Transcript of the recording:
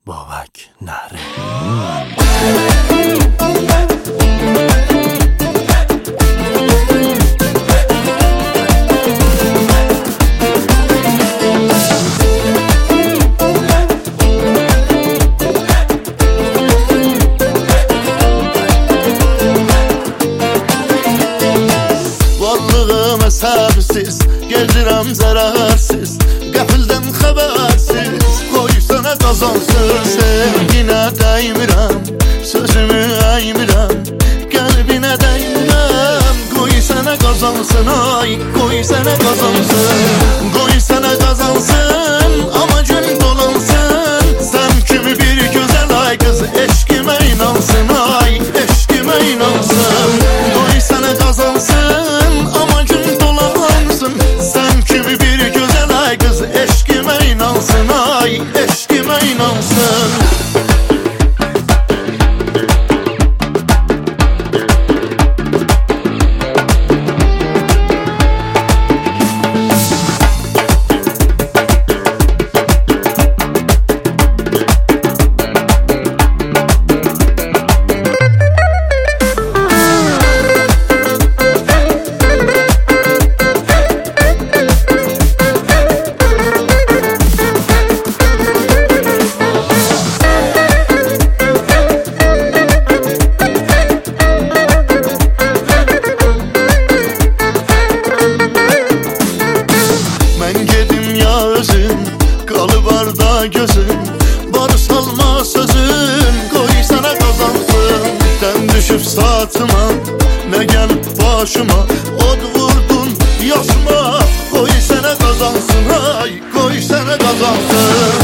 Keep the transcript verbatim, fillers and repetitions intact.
بابک نره. Varlığım hesabsız, gezirəm zərərsiz, qəfildən xəbərsiz, qoy sənə qazansın. Sevginə dəymirəm, sözümü əymirəm, qəlbinə dəymirəm, qoy sənə qazansın, ay, qoy sənə qazansın, qoy sənə qazansın, amma gün dolansın. Sən kimi bir gözəl ay qız, eşqimə inansın, ay, eşqimə inansın, qoy sənə qazansın, amma gün dolansın. Sən kimi bir gözəl ay qız, eşqimə inansın, ay, eşqimə inansın. Gözün, barı salma sözün, qoy sənə qazansın. Sən düşüb saatıma, nə gəlib başıma, od vurdun yaşıma, qoy sənə qazansın, ay, qoy sənə qazansın.